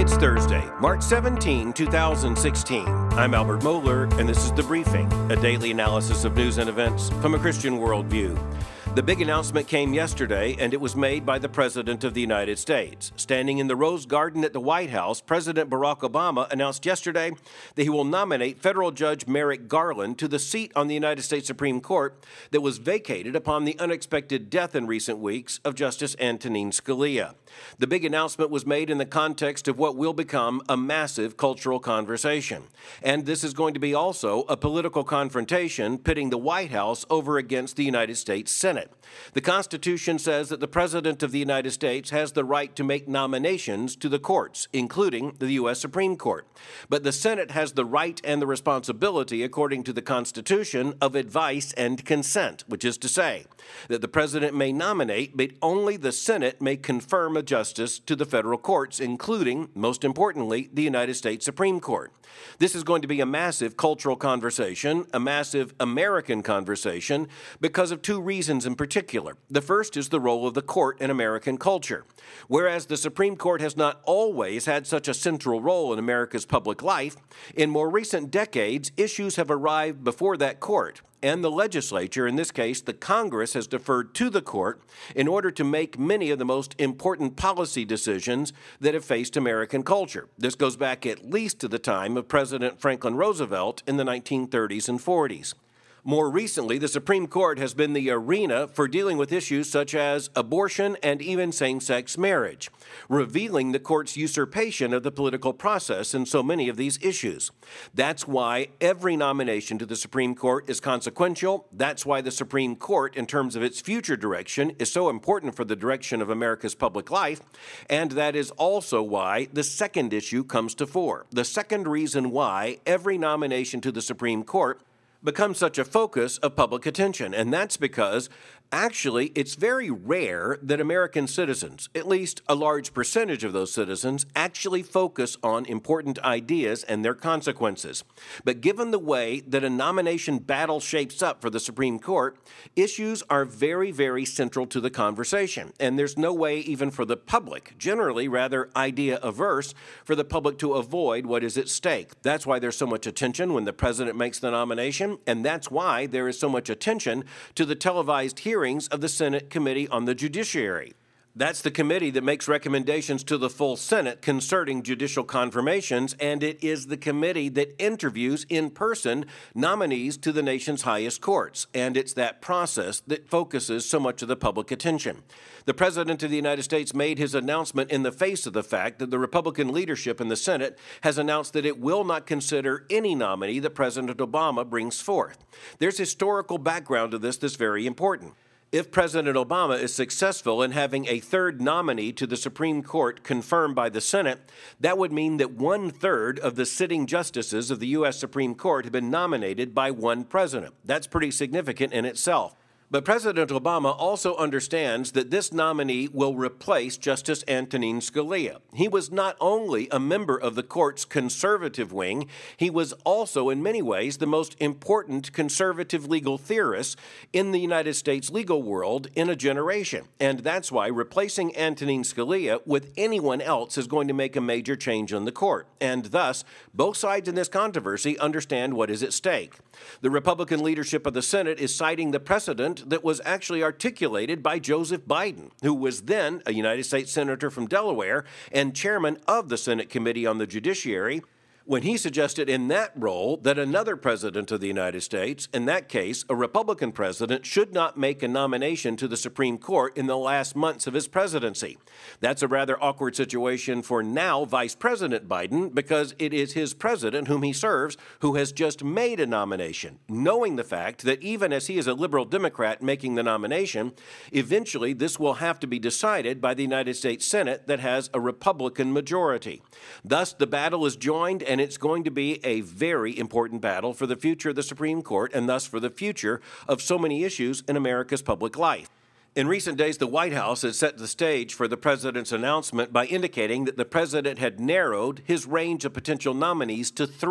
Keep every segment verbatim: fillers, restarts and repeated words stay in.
It's Thursday, March seventeenth, twenty sixteen. I'm Albert Mohler, and this is The Briefing, a daily analysis of news and events from a Christian worldview. The big announcement came yesterday, and it was made by the President of the United States. Standing in the Rose Garden at the White House, President Barack Obama announced yesterday that he will nominate federal Judge Merrick Garland to the seat on the United States Supreme Court that was vacated upon the unexpected death in recent weeks of Justice Antonin Scalia. The big announcement was made in the context of what will become a massive cultural conversation. And this is going to be also a political confrontation pitting the White House over against the United States Senate. The Constitution says that the President of the United States has the right to make nominations to the courts, including the U S Supreme Court. But the Senate has the right and the responsibility, according to the Constitution, of advice and consent, which is to say that the President may nominate, but only the Senate may confirm a justice to the federal courts, including, most importantly, the United States Supreme Court. This is going to be a massive cultural conversation, a massive American conversation, because of two reasons in particular. The first is the role of the court in American culture. Whereas the Supreme Court has not always had such a central role in America's public life, in more recent decades, issues have arrived before that court, and the legislature, in this case, the Congress, has deferred to the court in order to make many of the most important policy decisions that have faced American culture. This goes back at least to the time of President Franklin Roosevelt in the nineteen thirties and forties. More recently, the Supreme Court has been the arena for dealing with issues such as abortion and even same-sex marriage, revealing the court's usurpation of the political process in so many of these issues. That's why every nomination to the Supreme Court is consequential. That's why the Supreme Court, in terms of its future direction, is so important for the direction of America's public life. And that is also why the second issue comes to fore. The second reason why every nomination to the Supreme Court becomes such a focus of public attention, and that's because actually it's very rare that American citizens, at least a large percentage of those citizens, actually focus on important ideas and their consequences. But given the way that a nomination battle shapes up for the Supreme Court, issues are very, very central to the conversation, and there's no way even for the public, generally rather idea-averse, for the public to avoid what is at stake. That's why there's so much attention when the president makes the nomination, and that's why there is so much attention to the televised hearings of the Senate Committee on the Judiciary. That's the committee that makes recommendations to the full Senate concerning judicial confirmations, and it is the committee that interviews in person nominees to the nation's highest courts, and it's that process that focuses so much of the public attention. The President of the United States made his announcement in the face of the fact that the Republican leadership in the Senate has announced that it will not consider any nominee that President Obama brings forth. There's historical background to this that's very important. If President Obama is successful in having a third nominee to the Supreme Court confirmed by the Senate, that would mean that one-third of the sitting justices of the U S Supreme Court have been nominated by one president. That's pretty significant in itself. But President Obama also understands that this nominee will replace Justice Antonin Scalia. He was not only a member of the court's conservative wing, he was also in many ways the most important conservative legal theorist in the United States legal world in a generation. And that's why replacing Antonin Scalia with anyone else is going to make a major change in the court. And thus, both sides in this controversy understand what is at stake. The Republican leadership of the Senate is citing the precedent that was actually articulated by Joseph Biden, who was then a United States Senator from Delaware and chairman of the Senate Committee on the Judiciary, when he suggested in that role that another president of the United States, in that case, a Republican president, should not make a nomination to the Supreme Court in the last months of his presidency. That's a rather awkward situation for now Vice President Biden, because it is his president whom he serves who has just made a nomination, knowing the fact that even as he is a liberal Democrat making the nomination, eventually this will have to be decided by the United States Senate that has a Republican majority. Thus, the battle is joined, and it's going to be a very important battle for the future of the Supreme Court and thus for the future of so many issues in America's public life. In recent days, the White House has set the stage for the president's announcement by indicating that the president had narrowed his range of potential nominees to three.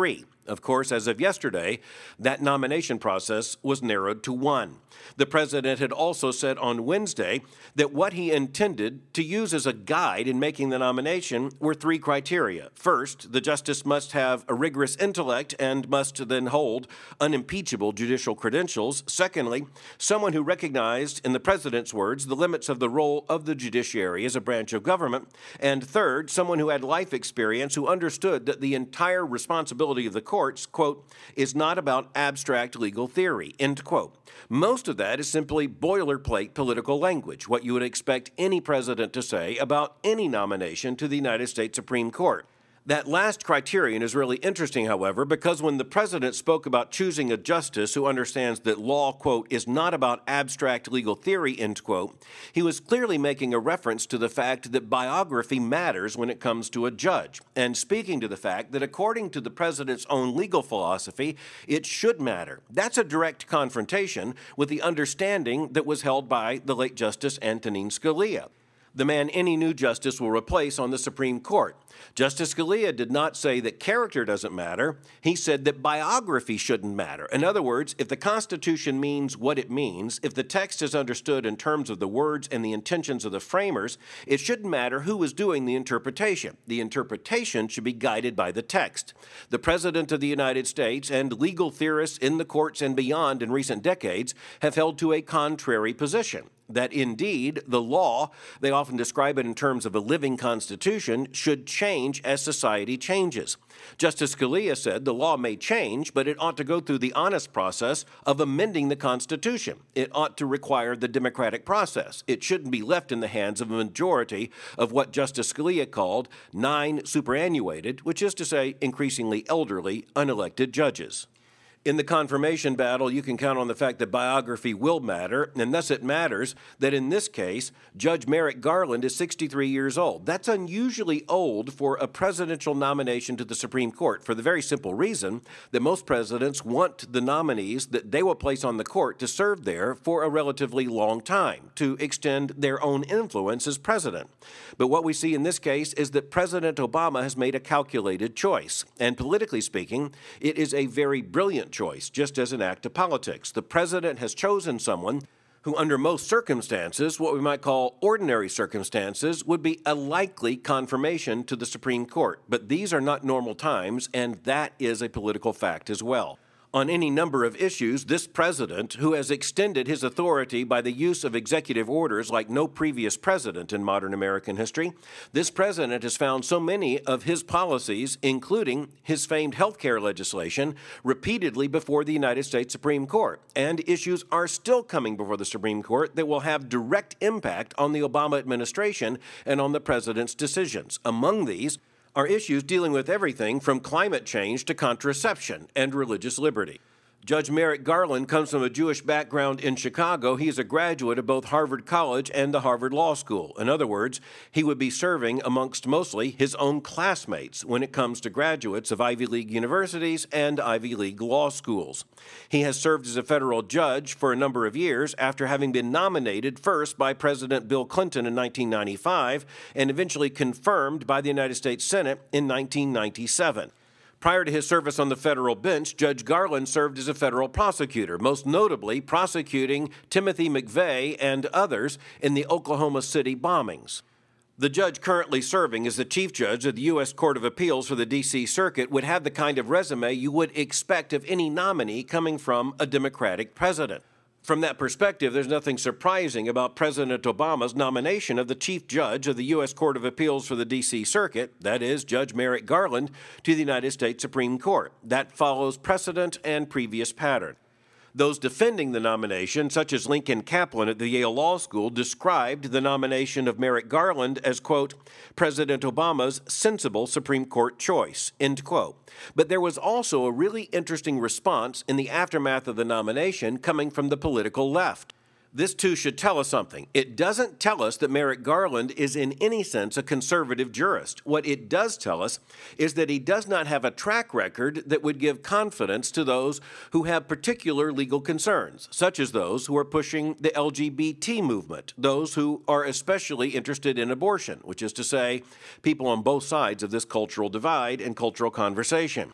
Of course, as of yesterday, that nomination process was narrowed to one. The president had also said on Wednesday that what he intended to use as a guide in making the nomination were three criteria. First, the justice must have a rigorous intellect and must then hold unimpeachable judicial credentials. Secondly, someone who recognized, in the president's words, the limits of the role of the judiciary as a branch of government. And third, someone who had life experience, who understood that the entire responsibility of the courts, quote, is not about abstract legal theory, end quote. Most of that is simply boilerplate political language, what you would expect any president to say about any nomination to the United States Supreme Court. That last criterion is really interesting, however, because when the president spoke about choosing a justice who understands that law, quote, is not about abstract legal theory, end quote, he was clearly making a reference to the fact that biography matters when it comes to a judge, and speaking to the fact that according to the president's own legal philosophy, it should matter. That's a direct confrontation with the understanding that was held by the late Justice Antonin Scalia, the man any new justice will replace on the Supreme Court. Justice Scalia did not say that character doesn't matter. He said that biography shouldn't matter. In other words, if the Constitution means what it means, if the text is understood in terms of the words and the intentions of the framers, it shouldn't matter who is doing the interpretation. The interpretation should be guided by the text. The President of the United States and legal theorists in the courts and beyond in recent decades have held to a contrary position, that indeed the law, they often describe it in terms of a living constitution, should change as society changes. Justice Scalia said the law may change, but it ought to go through the honest process of amending the Constitution. It ought to require the democratic process. It shouldn't be left in the hands of a majority of what Justice Scalia called nine superannuated, which is to say increasingly elderly, unelected judges. In the confirmation battle, you can count on the fact that biography will matter, and thus it matters that in this case, Judge Merrick Garland is sixty-three years old. That's unusually old for a presidential nomination to the Supreme Court, for the very simple reason that most presidents want the nominees that they will place on the court to serve there for a relatively long time, to extend their own influence as president. But what we see in this case is that President Obama has made a calculated choice, and politically speaking, it is a very brilliant choice, just as an act of politics. The president has chosen someone who, under most circumstances, what we might call ordinary circumstances, would be a likely confirmation to the Supreme Court. But these are not normal times, and that is a political fact as well. On any number of issues, this president, who has extended his authority by the use of executive orders like no previous president in modern American history, this president has found so many of his policies, including his famed health care legislation, repeatedly before the United States Supreme Court. And issues are still coming before the Supreme Court that will have direct impact on the Obama administration and on the president's decisions. Among these are issues dealing with everything from climate change to contraception and religious liberty. Judge Merrick Garland comes from a Jewish background in Chicago. He is a graduate of both Harvard College and the Harvard Law School. In other words, he would be serving amongst mostly his own classmates when it comes to graduates of Ivy League universities and Ivy League law schools. He has served as a federal judge for a number of years after having been nominated first by President Bill Clinton in nineteen ninety-five and eventually confirmed by the United States Senate in nineteen ninety-seven. Prior to his service on the federal bench, Judge Garland served as a federal prosecutor, most notably prosecuting Timothy McVeigh and others in the Oklahoma City bombings. The judge currently serving as the chief judge of the U S Court of Appeals for the D C Circuit would have the kind of resume you would expect of any nominee coming from a Democratic president. From that perspective, there's nothing surprising about President Obama's nomination of the chief judge of the U S Court of Appeals for the D C Circuit, that is, Judge Merrick Garland, to the United States Supreme Court. That follows precedent and previous pattern. Those defending the nomination, such as Lincoln Kaplan at the Yale Law School, described the nomination of Merrick Garland as, quote, President Obama's sensible Supreme Court choice, end quote. But there was also a really interesting response in the aftermath of the nomination coming from the political left. This, too, should tell us something. It doesn't tell us that Merrick Garland is in any sense a conservative jurist. What it does tell us is that he does not have a track record that would give confidence to those who have particular legal concerns, such as those who are pushing the L G B T movement, those who are especially interested in abortion, which is to say, people on both sides of this cultural divide and cultural conversation.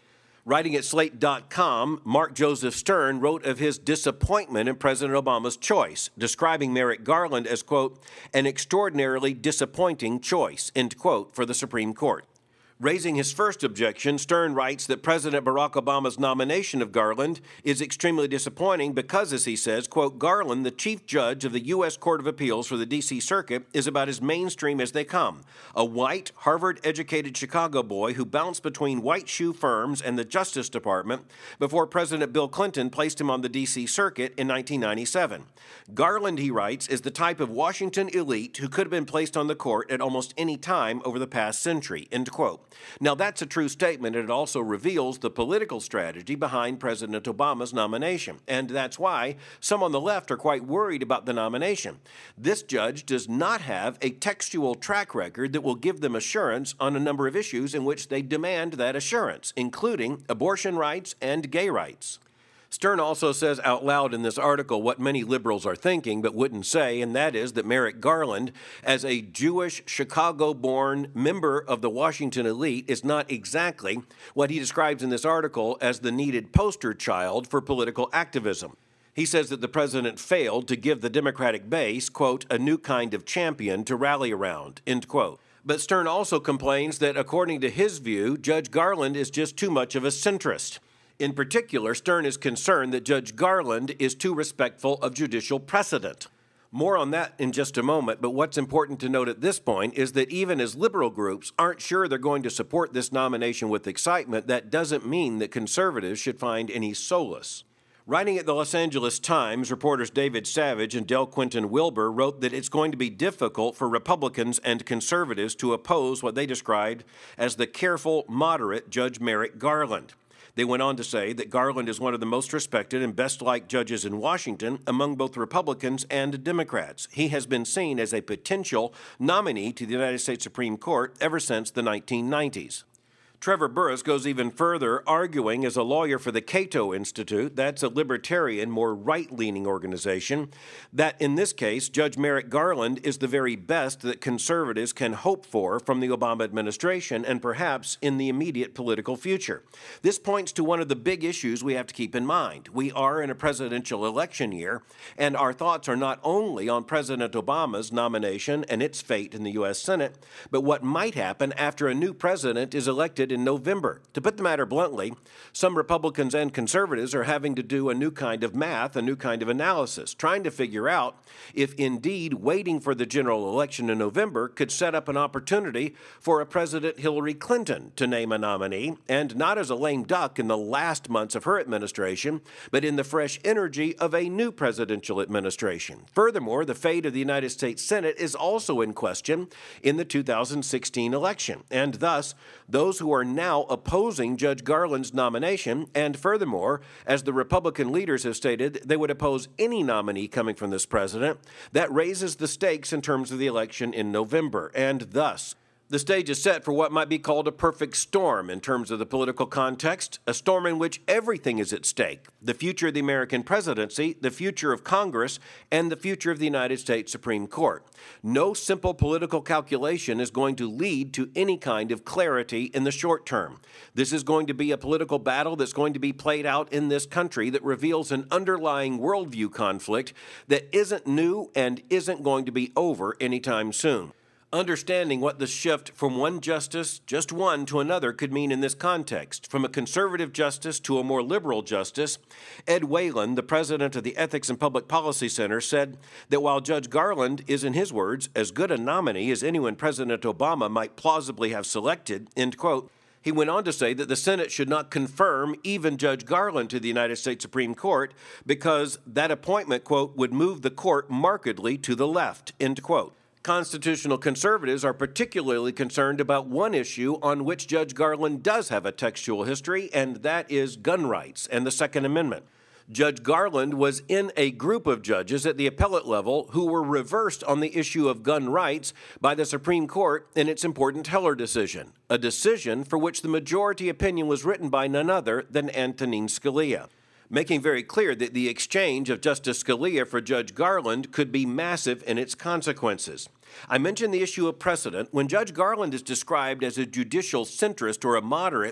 Writing at Slate dot com, Mark Joseph Stern wrote of his disappointment in President Obama's choice, describing Merrick Garland as, quote, an extraordinarily disappointing choice, end quote, for the Supreme Court. Raising his first objection, Stern writes that President Barack Obama's nomination of Garland is extremely disappointing because, as he says, quote, Garland, the chief judge of the U S Court of Appeals for the D C Circuit, is about as mainstream as they come. A white, Harvard-educated Chicago boy who bounced between white shoe firms and the Justice Department before President Bill Clinton placed him on the D C Circuit in nineteen ninety-seven. Garland, he writes, is the type of Washington elite who could have been placed on the court at almost any time over the past century, end quote. Now, that's a true statement, and it also reveals the political strategy behind President Obama's nomination, and that's why some on the left are quite worried about the nomination. This judge does not have a textual track record that will give them assurance on a number of issues in which they demand that assurance, including abortion rights and gay rights. Stern also says out loud in this article what many liberals are thinking but wouldn't say, and that is that Merrick Garland, as a Jewish, Chicago-born member of the Washington elite, is not exactly what he describes in this article as the needed poster child for political activism. He says that the president failed to give the Democratic base, quote, a new kind of champion to rally around, end quote. But Stern also complains that, according to his view, Judge Garland is just too much of a centrist. In particular, Stern is concerned that Judge Garland is too respectful of judicial precedent. More on that in just a moment, but what's important to note at this point is that even as liberal groups aren't sure they're going to support this nomination with excitement, that doesn't mean that conservatives should find any solace. Writing at the Los Angeles Times, reporters David Savage and Del Quinton Wilbur wrote that it's going to be difficult for Republicans and conservatives to oppose what they described as the careful, moderate Judge Merrick Garland. They went on to say that Garland is one of the most respected and best-liked judges in Washington among both Republicans and Democrats. He has been seen as a potential nominee to the United States Supreme Court ever since the nineteen nineties. Trevor Burrus goes even further, arguing as a lawyer for the Cato Institute, that's a libertarian, more right-leaning organization, that in this case, Judge Merrick Garland is the very best that conservatives can hope for from the Obama administration and perhaps in the immediate political future. This points to one of the big issues we have to keep in mind. We are in a presidential election year, and our thoughts are not only on President Obama's nomination and its fate in the U S Senate, but what might happen after a new president is elected in November. To put the matter bluntly, some Republicans and conservatives are having to do a new kind of math, a new kind of analysis, trying to figure out if indeed waiting for the general election in November could set up an opportunity for a President Hillary Clinton to name a nominee, and not as a lame duck in the last months of her administration, but in the fresh energy of a new presidential administration. Furthermore, the fate of the United States Senate is also in question in the two thousand sixteen election, and thus those who are now opposing Judge Garland's nomination, and furthermore, as the Republican leaders have stated, they would oppose any nominee coming from this president, that raises the stakes in terms of the election in November, and thus the stage is set for what might be called a perfect storm in terms of the political context, a storm in which everything is at stake: the future of the American presidency, the future of Congress, and the future of the United States Supreme Court. No simple political calculation is going to lead to any kind of clarity in the short term. This is going to be a political battle that's going to be played out in this country that reveals an underlying worldview conflict that isn't new and isn't going to be over anytime soon. Understanding what the shift from one justice, just one, to another could mean in this context, from a conservative justice to a more liberal justice, Ed Whalen, the president of the Ethics and Public Policy Center, said that while Judge Garland is, in his words, as good a nominee as anyone President Obama might plausibly have selected, end quote, he went on to say that the Senate should not confirm even Judge Garland to the United States Supreme Court because that appointment, quote, would move the court markedly to the left, end quote. Constitutional conservatives are particularly concerned about one issue on which Judge Garland does have a textual history, and that is gun rights and the Second Amendment. Judge Garland was in a group of judges at the appellate level who were reversed on the issue of gun rights by the Supreme Court in its important Heller decision, a decision for which the majority opinion was written by none other than Antonin Scalia, making very clear that the exchange of Justice Scalia for Judge Garland could be massive in its consequences. I mentioned the issue of precedent. When Judge Garland is described as a judicial centrist or a moderate,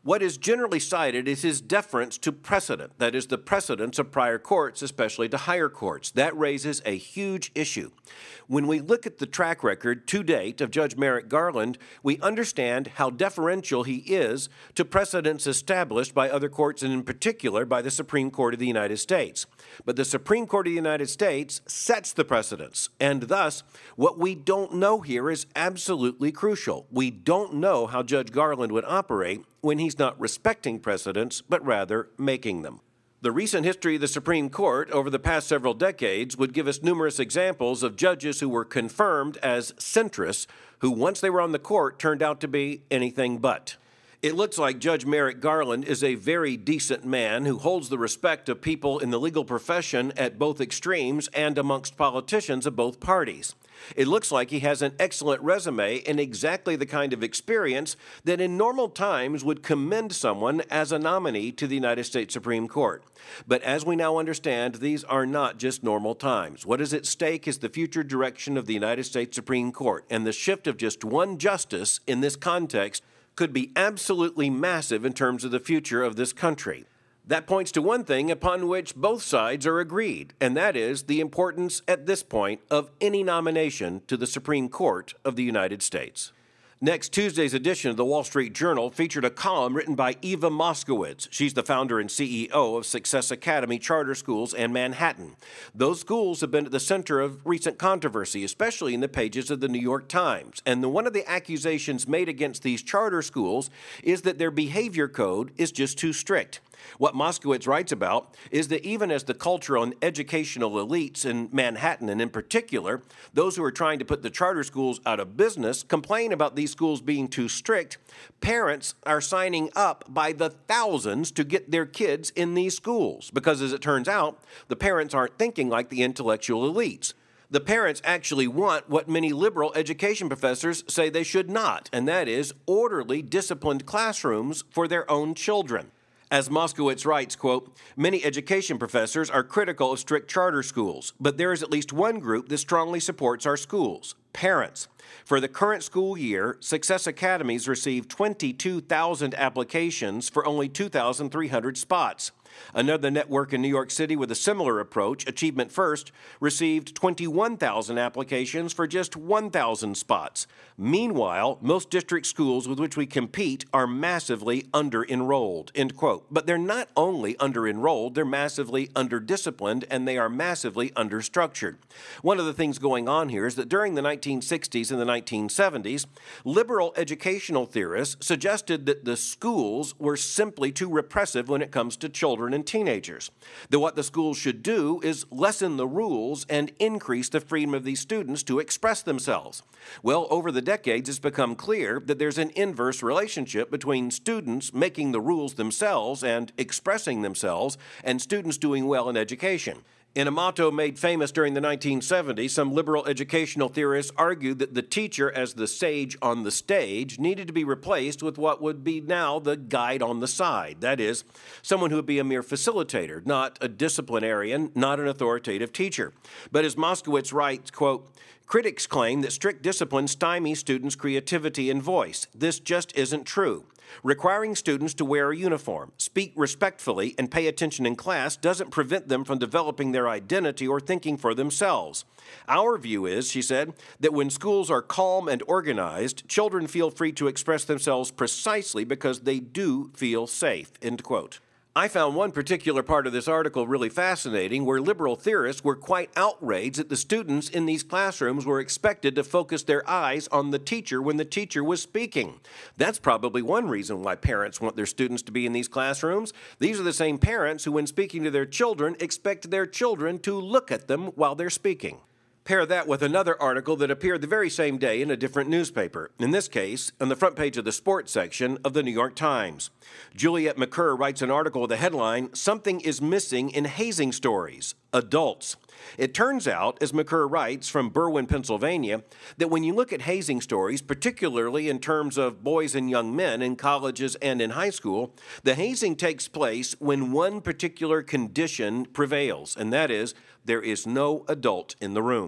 What is generally cited is his deference to precedent, that is, the precedents of prior courts, especially to higher courts. That raises a huge issue. When we look at the track record to date of Judge Merrick Garland, we understand how deferential he is to precedents established by other courts, and in particular by the Supreme Court of the United States. But the Supreme Court of the United States sets the precedents, and thus what we don't know here is absolutely crucial. We don't know how Judge Garland would operate when he's not respecting precedents, but rather making them. The recent history of the Supreme Court over the past several decades would give us numerous examples of judges who were confirmed as centrists, who once they were on the court turned out to be anything but. It looks like Judge Merrick Garland is a very decent man who holds the respect of people in the legal profession at both extremes and amongst politicians of both parties. It looks like he has an excellent resume and exactly the kind of experience that in normal times would commend someone as a nominee to the United States Supreme Court. But as we now understand, these are not just normal times. What is at stake is the future direction of the United States Supreme Court, and the shift of just one justice in this context could be absolutely massive in terms of the future of this country. That points to one thing upon which both sides are agreed, and that is the importance at this point of any nomination to the Supreme Court of the United States. Next Tuesday's edition of the Wall Street Journal featured a column written by Eva Moskowitz. She's the founder and C E O of Success Academy Charter Schools in Manhattan. Those schools have been at the center of recent controversy, especially in the pages of the New York Times. And the, one of the accusations made against these charter schools is that their behavior code is just too strict. What Moskowitz writes about is that even as the cultural and educational elites in Manhattan, and in particular, those who are trying to put the charter schools out of business, complain about these schools being too strict, parents are signing up by the thousands to get their kids in these schools. Because as it turns out, the parents aren't thinking like the intellectual elites. The parents actually want what many liberal education professors say they should not, and that is orderly, disciplined classrooms for their own children. As Moskowitz writes, quote, many education professors are critical of strict charter schools, but there is at least one group that strongly supports our schools, parents. For the current school year, Success Academies received twenty-two thousand applications for only two thousand three hundred spots. Another network in New York City with a similar approach, Achievement First, received twenty-one thousand applications for just one thousand spots. Meanwhile, most district schools with which we compete are massively under-enrolled, end quote. But they're not only under-enrolled, they're massively under-disciplined, and they are massively under-structured. One of the things going on here is that during the nineteen sixties and the nineteen seventies, liberal educational theorists suggested that the schools were simply too repressive when it comes to children and teenagers. That what the schools should do is lessen the rules and increase the freedom of these students to express themselves. Well, over the decades, it's become clear that there's an inverse relationship between students making the rules themselves and expressing themselves and students doing well in education. In a motto made famous during the nineteen seventies, some liberal educational theorists argued that the teacher as the sage on the stage needed to be replaced with what would be now the guide on the side. That is, someone who would be a mere facilitator, not a disciplinarian, not an authoritative teacher. But as Moskowitz writes, quote, critics claim that strict discipline stymies students' creativity and voice. This just isn't true. Requiring students to wear a uniform, speak respectfully, and pay attention in class doesn't prevent them from developing their identity or thinking for themselves. Our view is, she said, that when schools are calm and organized, children feel free to express themselves precisely because they do feel safe, end quote. I found one particular part of this article really fascinating, where liberal theorists were quite outraged that the students in these classrooms were expected to focus their eyes on the teacher when the teacher was speaking. That's probably one reason why parents want their students to be in these classrooms. These are the same parents who, when speaking to their children, expect their children to look at them while they're speaking. Pair that with another article that appeared the very same day in a different newspaper, in this case, on the front page of the sports section of the New York Times. Juliet McCurr writes an article with the headline, Something is Missing in Hazing Stories, Adults. It turns out, as McCurr writes from Berwyn, Pennsylvania, that when you look at hazing stories, particularly in terms of boys and young men in colleges and in high school, the hazing takes place when one particular condition prevails, and that is, there is no adult in the room.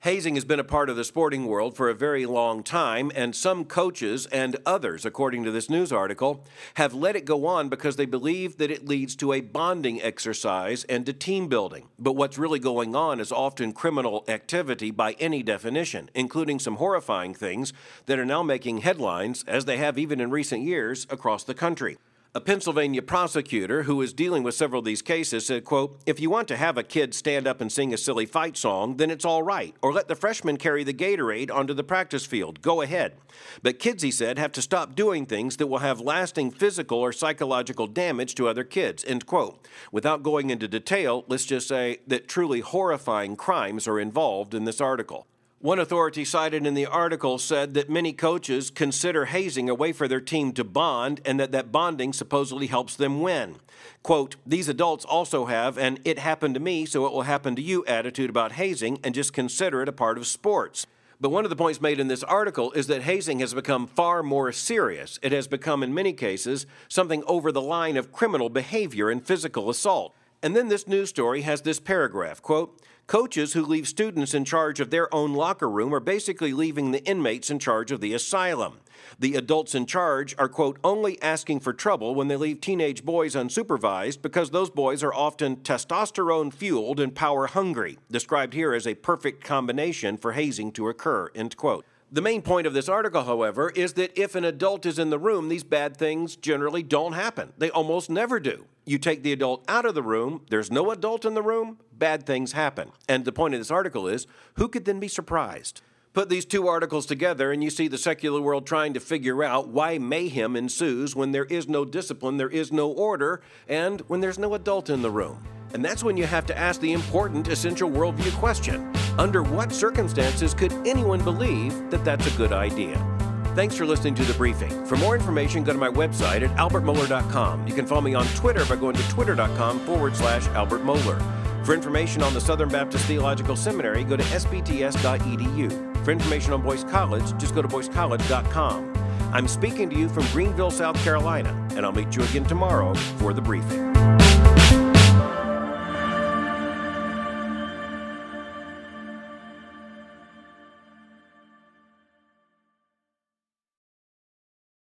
Hazing has been a part of the sporting world for a very long time, and some coaches and others, according to this news article, have let it go on because they believe that it leads to a bonding exercise and to team building. But what's really going on is often criminal activity by any definition, including some horrifying things that are now making headlines, as they have even in recent years, across the country. A Pennsylvania prosecutor who is dealing with several of these cases said, quote, "If you want to have a kid stand up and sing a silly fight song, then it's all right. Or let the freshmen carry the Gatorade onto the practice field. Go ahead. But kids," he said, "have to stop doing things that will have lasting physical or psychological damage to other kids," end quote. Without going into detail, let's just say that truly horrifying crimes are involved in this article. One authority cited in the article said that many coaches consider hazing a way for their team to bond and that that bonding supposedly helps them win. Quote, "These adults also have an 'it happened to me, so it will happen to you' attitude about hazing and just consider it a part of sports." But one of the points made in this article is that hazing has become far more serious. It has become, in many cases, something over the line of criminal behavior and physical assault. And then this news story has this paragraph, quote, "Coaches who leave students in charge of their own locker room are basically leaving the inmates in charge of the asylum. The adults in charge are, quote, only asking for trouble when they leave teenage boys unsupervised because those boys are often testosterone-fueled and power-hungry, described here as a perfect combination for hazing to occur," end quote. The main point of this article, however, is that if an adult is in the room, these bad things generally don't happen. They almost never do. You take the adult out of the room, there's no adult in the room, bad things happen. And the point of this article is, who could then be surprised? Put these two articles together and you see the secular world trying to figure out why mayhem ensues when there is no discipline, there is no order, and when there's no adult in the room. And that's when you have to ask the important, essential worldview question. Under what circumstances could anyone believe that that's a good idea? Thanks for listening to The Briefing. For more information, go to my website at albert mohler dot com. You can follow me on Twitter by going to twitter.com forward slash Albert Mohler. For information on the Southern Baptist Theological Seminary, go to s b t s dot e d u. For information on Boyce College, just go to boyce college dot com. I'm speaking to you from Greenville, South Carolina, and I'll meet you again tomorrow for The Briefing.